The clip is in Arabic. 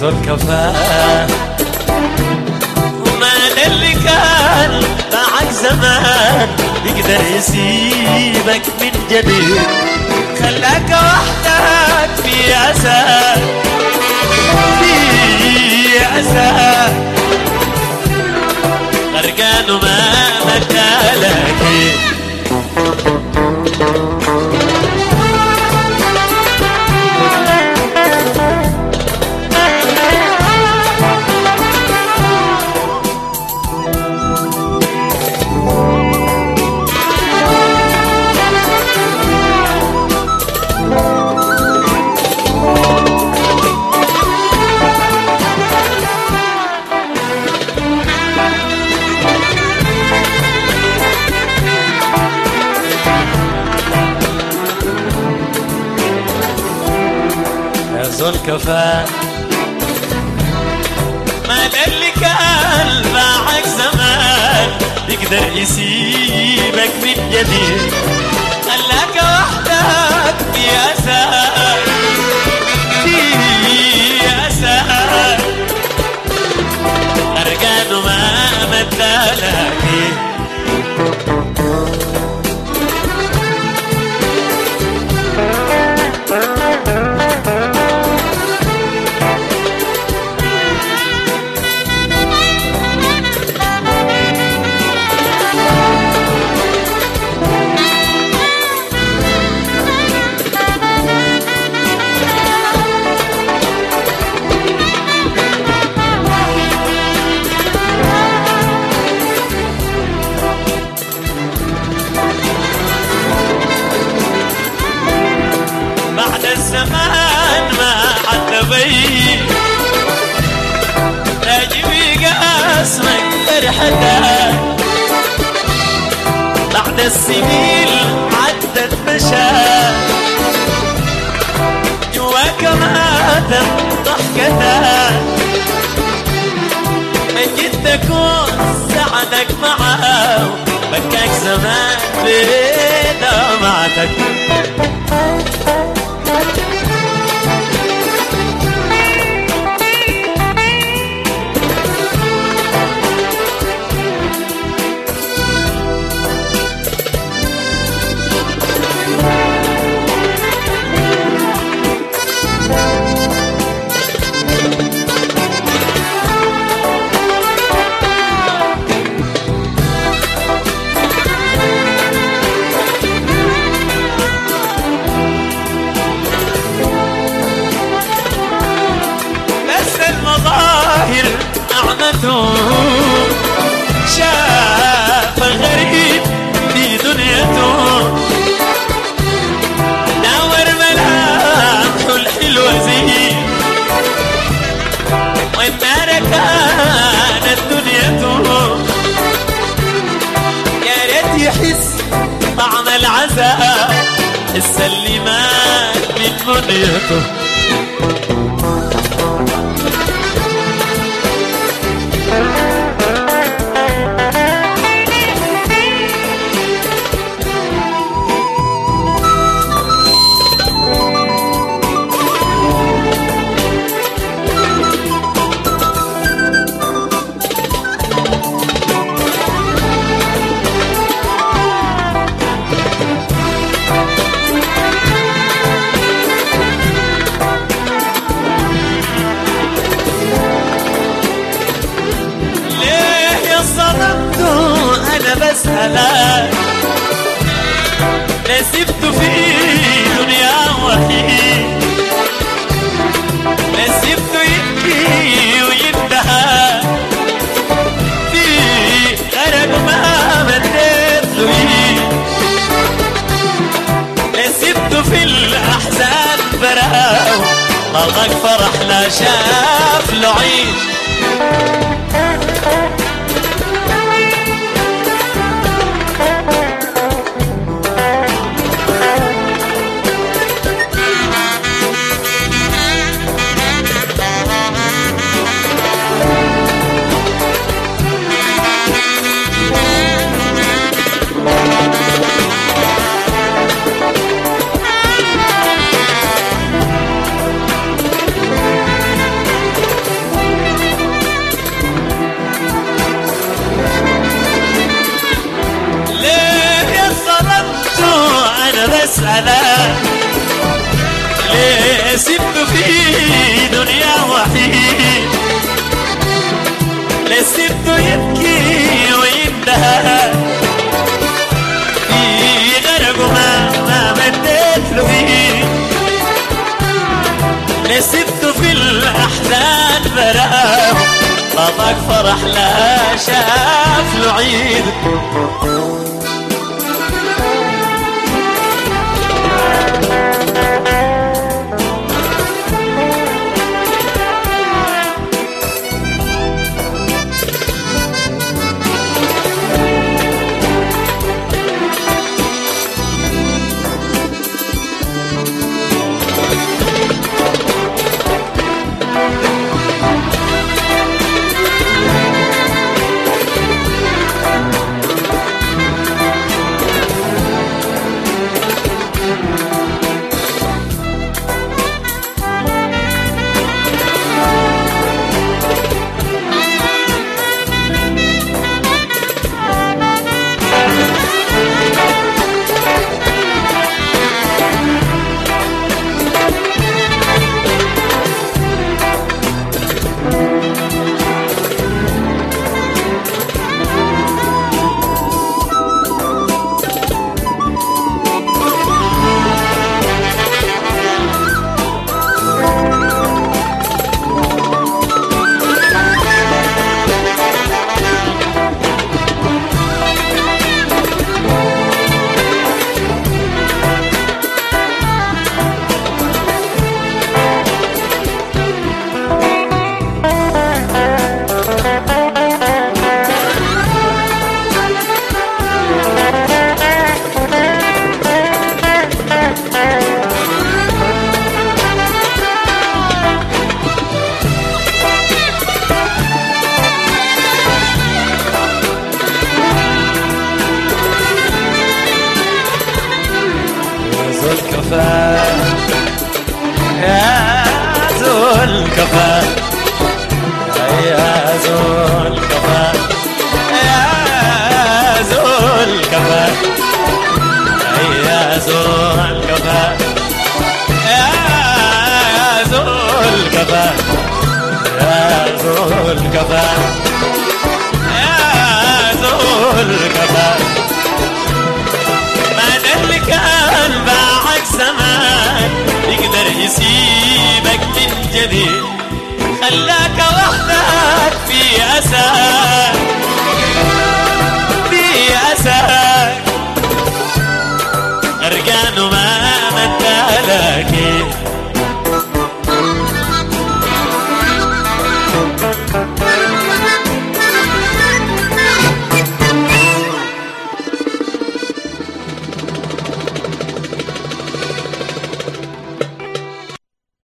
زول كفاه وما اللي كان معك زمان يقدر يسيبك من جديد خلاك وحدك في أسى في أسى غرقان وما مكالك زول كفاه ما اللي كان معك زمان يقدر يسيبك من جديد خلاك وحدك في أسى في أسى غرقان وما مدالك الزمان ما عد بي راجبي قاسمك فرحتك بعد السنين عدت مشاك جواك ماتم ضحكتك من جد تكون سعدك معاه بكاك زمان بدمعتك شاف غريب في دنيته ناور ملامحه الحلوة زين والنار كانت دنيته يا ريت يحس طعم العذاب حس اللي مات من منيته بسألك نسبت في دنيا وحيد نسبت يبكي وينتهى في غرق ما مديت له نسبت في الأحزان براو طلق فرح لا شاف له عيد في دنيا وحيد لسبته يبكي ويندهى في غرقه ما مديت له فيه لسبته في الأحزان براه طبق فرح لا شاف له عيد يا زول كفا يا زول كفا يا زول كفا يا زول كفا يا زول كفا يا زول كفا يا زول كفا ما اللي كان باعك زمان يقدر يسيبك من جديد خلاك وحدك في أساك في أساك غرقان وما مدالك